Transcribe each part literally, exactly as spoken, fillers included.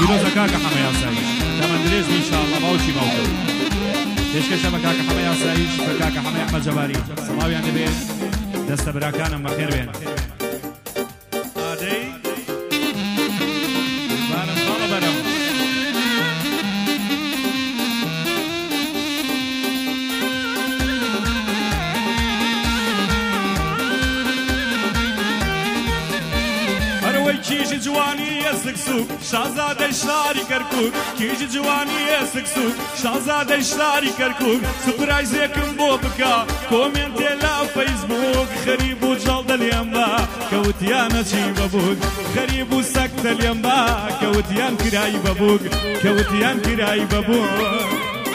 پیرۆزە کاکە حەمە یاساییش دەمە درێژ ان شاء الله باوکی باوکە پێشکەشە بە کاکە حەمە یاساییش بە کاکە حەمە ئەحمەد جەباری سەڵاویان دەبێت دەستە براکانم بەخێر بێن ئادەی بارم باڵە بەرەم کیژ جوانی سکسوک شازادەی شاری کەرکووک کیژ جوانی سکسوک شازادەی شاری کەرکووک سپرایزێکم بۆ بکە کۆمێنتێ لا فەیسبووک خەریب و جەڵدە لێم با کەوتیانە چی بەبووک خەریب و سەکتە لێم با کەوتیان کرایی بەبووک کەوتیان کرایی بەبووک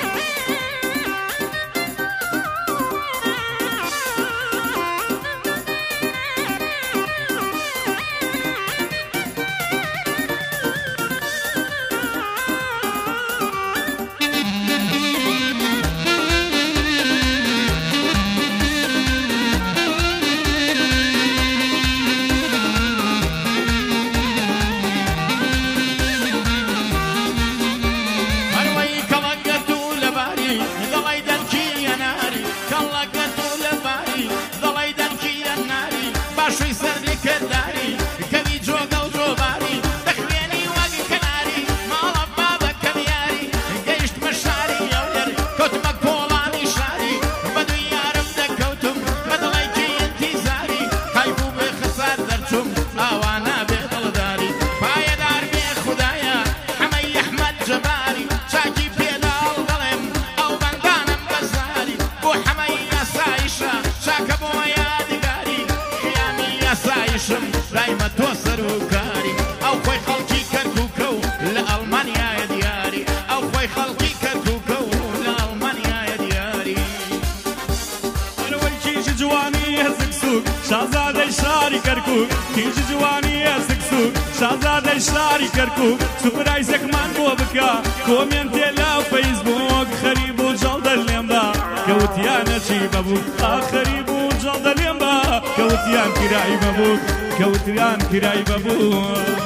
شازادەی شاری کەرکووک کیژ جوانی سکسوک شازادەی شاری کەرکووک سوپرایزێکمان بۆ بکە کۆمێنتێ لە فەیسبووک خەریب و جەڵدە لێم با کەوتیانە چی بەبووک خەریب و جەڵدە لێم با کەوتیان کرایی بەبووک کەوتیان کرایی بەبووک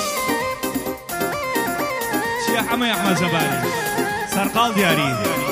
چیە حەمە ئەحمەد جەباری سەرقاڵ دیاری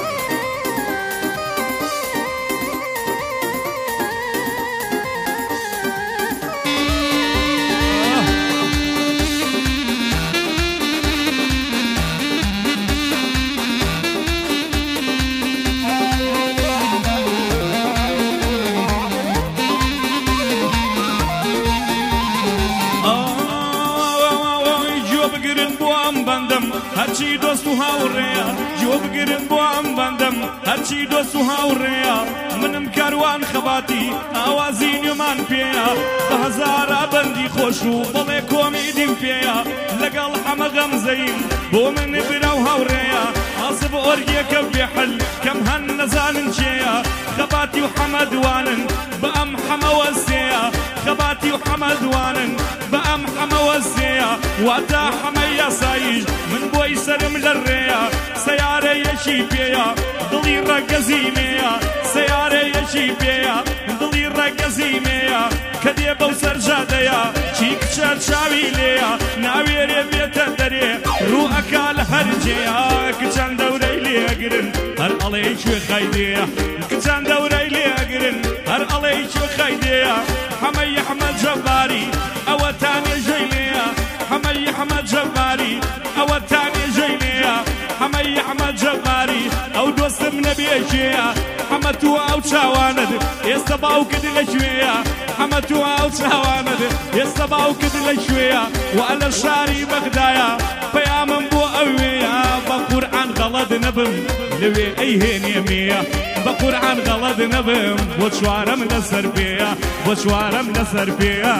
هەرچی دۆست و هاوڕێیە جۆ بگرن بۆ ئەم بەندەم هەرچی دۆست و هاوڕێیە منم کاروان خەباتی ئاوازی نوێمان پێیە بە هەزارە بەندی خۆش و بەڵێ کۆمیدیم پێیە لەگەڵ هەمە غەمزەیم بۆ من برا و هاوڕێیە ئاسب ئۆرگێکە بێحل کەم هەن نەزانن چێیە خەباتی و حەمەدوانن بە ئەم حەمەوەزێیە خەباتی و حەمەدوانن بە ئەم حەمەوەزێیە واتە حەمە یاساییش من بۆی سرم لە ڕێیە سەیارەیەکی پێیە دڵی ڕەگەزینەیە سەیارەیەکی پێیە دڵی ڕەگەزینەیە کە دێ بەو سەرجادەیە چی کچە چاوی لێیە ناوێرێ بێتە دەرێ ڕوو ئەکا لە هەرجێیە کچەن دەورەی لێگرن هەر ئەڵێ کوێ خەیدەیە کچەن دەورەی لێگرن هەر ئەڵێ کوێ خەیدەیە حەمەی ئەحمەد جەباری ئەوە تانێ ژەینەیە حەمەی ئەحمەد جەباری ئەوە تانێ ژەینەیە حەمەی ئەحمەد جەباری ئەو دۆستم نەبێژەیە حەمە تو ئەو چاوانت ئێستا باوکت لەکوێیە حەمە تو ئەو چاوانت ئێستا باوکت لەکوێیە وا لە شاری بەغدایە پەیامم بۆ ئەوێیە بە قورئان غەڵەت نەبم لەوێ ئەیهێنێ مێیە بە قورئان غەڵەت نەبم بۆ چوارەم لەسەر پێیە بۆ چوارەم لەسەر پێیە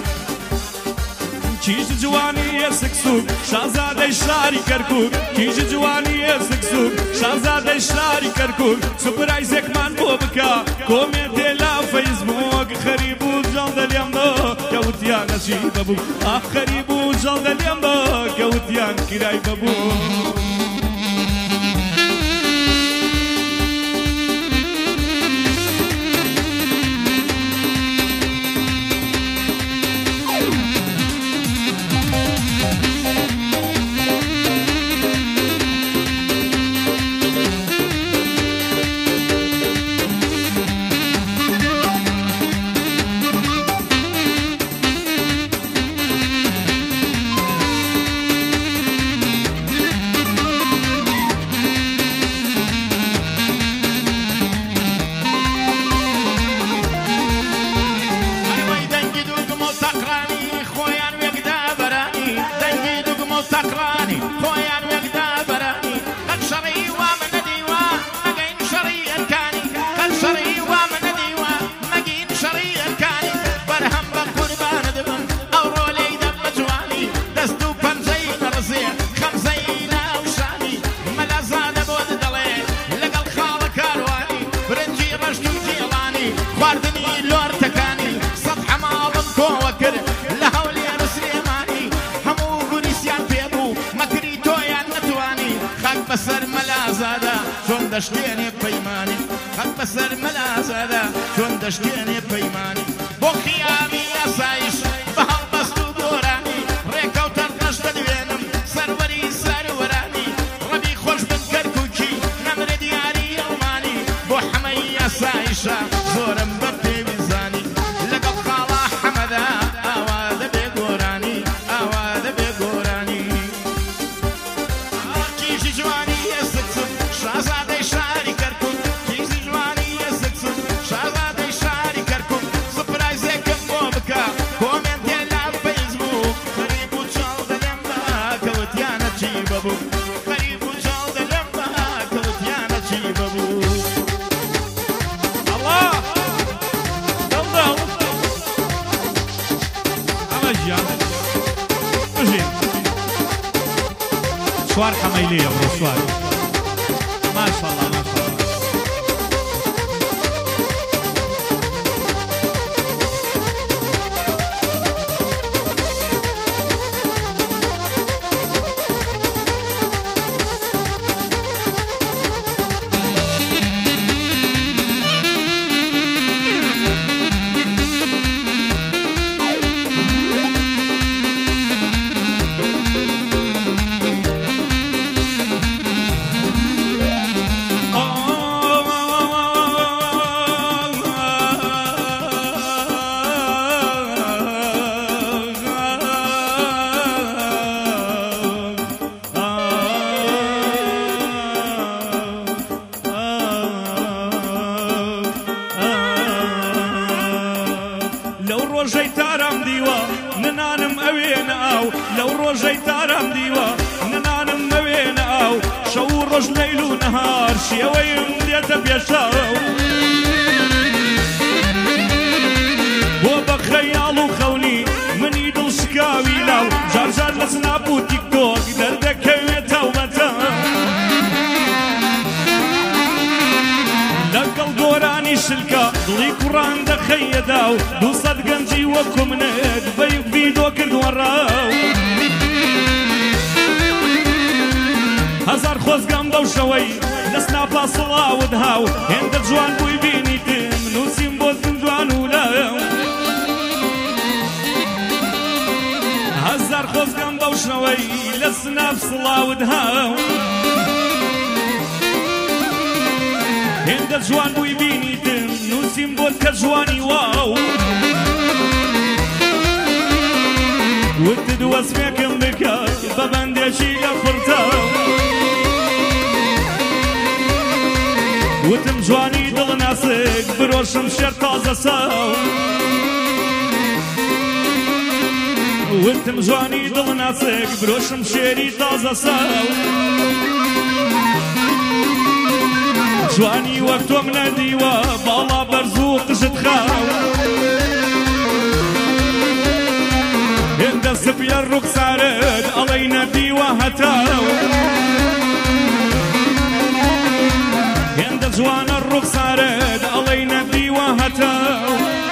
کیژ جوانی سکسوک شازادەی شاری کەرکووک کیژ جوانی سکسوک شازادەی شاری کەرکووک سوپرایزێکمان بۆ بکە کۆمێنتێ لە فەیسبووک خەریب و جەڵدە لێم بە کەوتیانە چی بەبوو ئاخ خەریب و جەڵدە لێم بە کەوتیان کرای بەبوو چۆن دەشتێنێ پەیمانی خەت بەسەر مەلازەدا چۆن دەشتێنێ پەیمانی بۆ خیامی یاسایش بە هەڵبەست و گۆرانی ڕێکەوتەر ڕەشتە دوێنم سەروەری سەروەرانی ڕەبی خۆش بن کەرکووکی نەمرە دیاری ئەڵمانی بۆ حەمەی یاسایشە زۆرم بە پێویزانی لەگەڵ خاڵا حەمەدا ئاوا دەبێ گۆرانی ئاوا دەبێ گۆرانی کیژی جوانی ئێسکسم شازادەی شاری کەرکووک کیژی جوانی ئێسکسم شازادەی شاری کەرکووک سپرایزێکم بۆ بکە کۆمێنتێ لە فەیسبووک خەریب و چاڵ دەلێم بە کەوتیانە چی بەبوو خەریب و چاڵ دەلێم بە کەوتیانە چی بەبوو الله دڵدڵ ئەمە ژیان بژین سوار حەمەیلەیە بڕۆ سوار ماشەڵڵا ماشەڵڵا لەو ڕۆژەی تارام دیوە ننانم ئەوێنە ئاو لەو ڕۆژەی تارام دیوە ننانم ئەوێنە ئاو شەو و ڕۆژ لەیل و نەهار شێوەیم دێتە پێشاو بۆ بە خەیاڵ و خەونی منی دڵ شکاوی لاو جارجار لە سناپ و تیکتۆک دەردەکەوێتەو بەتە لەگەڵ گۆرانی شلکە دڵی کوڕان دەخەیەدا و دووسەد گەنجی وەکو منت بەی ڤیدۆ کردووە ڕاو هەزار خۆزگەم بەو شەوەی لە سناپا سڵاوت هاو هێندە جوان بووی بینیتم نووسیم بۆتم جوان و لاو هەزار خۆزگەم بەو شەوەی لە سناپ سڵاوت هاو هێندە جوان بووی بینیتم نووسیم بۆت کە جوانی واو وتت وەسفێکم بکە بە بەندێکی لە فڕتاو وتم جوانی دڵ ناسک برۆشم شێر تازە ساو وتم جوانی دڵ ناسک برۆشم شێری تازە ساو جوانی وەک تۆم نەدیوە باڵا بەرز و قژت خاو هێندە سپیە ڕووکسارت ئەڵەی نەدیوە هەتاو هێندە جوانە ڕووکسارت ئەڵەی نەدیوە هەتاو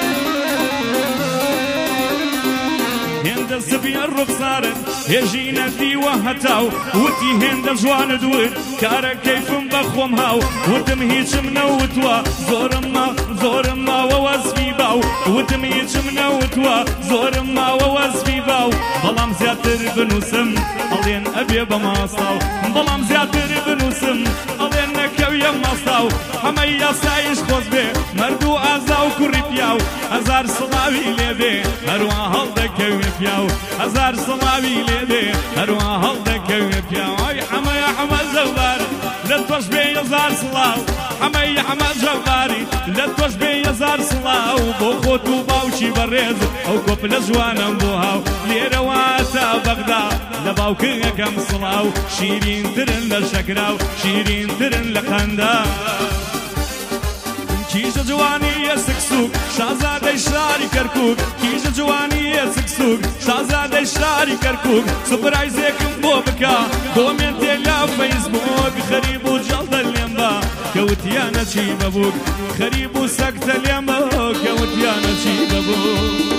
هێندە سپیە ڕووکسارت هێژی نەدیوە هەتاو وتی هێندە جوانت وت کارە کەیفم بە خۆم هاو وتم هیچم نەوتوە زۆرم ما زۆرم ماوە وەزفی باو وتم هیچم نەوتوە زۆرم ماوە وەزفی باو بەڵام زیاتر بنووسم ئەڵێن ئەبێ بە ماساو بەڵام زیاتر بنووسم ئەڵێن نەکەویە ماساو هەمەی یاسایش خۆش بێ مەرد و ئازا و کوڕی پیاو هەزار سڵاوی لێبێ هەروە هەڵدەکەوێ پیاو هەزار سڵاوی لێبێ هەروە هەڵدەکەوێ پیاو ئەی حەمەیە حەمە زەوبار لە تۆش بێ هەزار سڵاو حەمەی حەمە جەوباری لە تۆش بێ هەزار سڵاو بۆ خۆت و باوکی بەڕێز ئەو کۆپلە جوانم بۆ هاو لێرەوە تا بەغدا لە باوکەکەم سڵاو شیرینترن لە شەکراو شیرینترن لە قەندا کیژە جوانی ئێسکسوک شازادەی شاری کەرکووک کیژە جوانی ئێسکسوک شازادەی شاری کەرکووک سپرایزێکم بۆ بکە کۆمێنتێ لە فەیسبووک خەریب و جەڵدە لێم بە کەوتیانە چی بەبووک خەریب و سەکتە لێم بە کەوتیانە چی بەبووک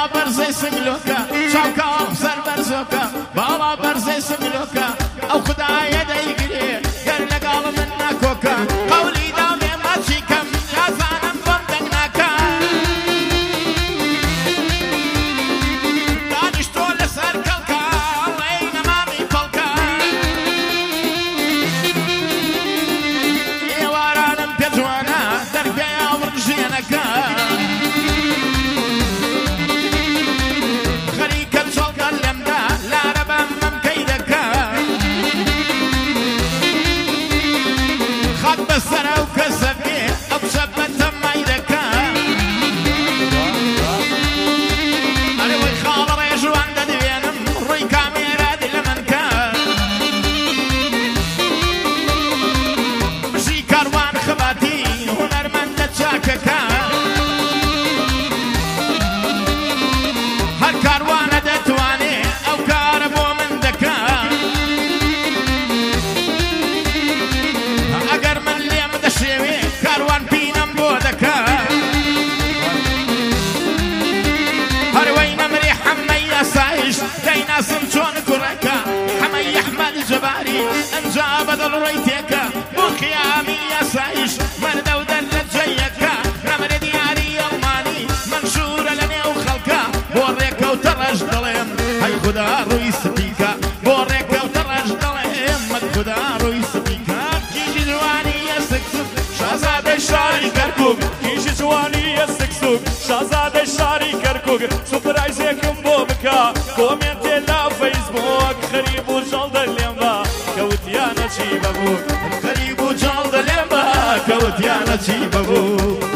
باڵا بەرزەی سنگلۆکە چاوکاڵ سەر بەرزۆکە باڵا بەرزەی سنگلۆکە ئەو خودایە دەیگرێ گەر لەگاڵ من ناکۆکە قەولی داڵێ ماچی کەم یازانم بۆم دەنگ ناکە دانیشتۆ لەسەر کەڵکە ئەڵێ نەمامی پەڵکە ئێوارانم پێ جوانە دەرگەیە وڕژێنەکە خەریکە چەڵگە لێمدا لارە بەم مەمکەی دەکە خاک بەسەرە و کەسە بێ ئەو شەبەتە مای دەکە ئەرێ وەی خاڵە ڕێژوان دەدوێنم ڕووی کامێرە لە منکە بژی کاروان خەباتی هونەرمەندە چاکەکە هەر کاروانە دەتوانێ ئەو کارە بۆ من دەکە ئەگەر من لێم دەشێوێ کاروان پینەم بۆ دەکە هەروەی نەمرێ حەممەی ئاسایش دەیناسم چۆن کوڕەکە حەمەی ئەحمەد جەباری ئەنجا بەدڵ ڕێی تێکە بۆ خیامی ئاسایش مەردە و دەردە جەیەکە نەمرێ دیاری ئەڵمانی منشورە لە نێو خەڵکە بۆ ڕێکەوتە ڕەش دەڵێم هەی خوددا ڕووی سپیکە بۆ ڕێکەوتە ڕەش دەڵێم مەد خوددا ڕووی سپیکە کیژی جوانی ئەسکسوک شازادەی شاری کەرکووک کیژی جوانی ئەسکسوک شازادەی شاری کەرکووک سوپرایزێکم بۆ بکە کۆمێنتێ لە فەیسبووک خەریب و جەڵدە لێمە کەوتیانە چی بەبوو خەریب و جاڵ دەلێمە کەوتیانە چی بەبوو